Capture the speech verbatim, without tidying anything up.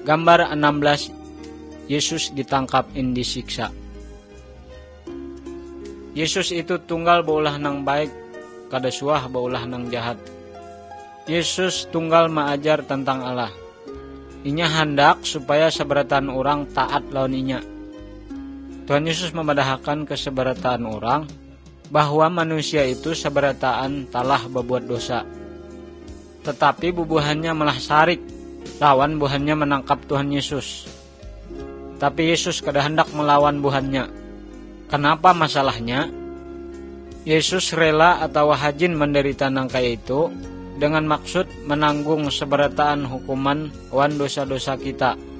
Gambar enam belas, Yesus ditangkap in disiksa. Yesus itu tunggal baulah nang baik, kada suah baulah nang jahat. Yesus tunggal maajar tentang Allah. Inya hendak supaya seberatan orang taat lawan inya. Tuhan Yesus memadahakan keseberatan orang bahwa manusia itu seberataan talah berbuat dosa. Tetapi bubuhannya malah sarik, lawan buhannya menangkap Tuhan Yesus. Tapi Yesus kada hendak melawan buhannya. Kenapa masalahnya? Yesus rela atau hajin menderita nang kaya itu dengan maksud menanggung seberataan hukuman wan dosa-dosa kita.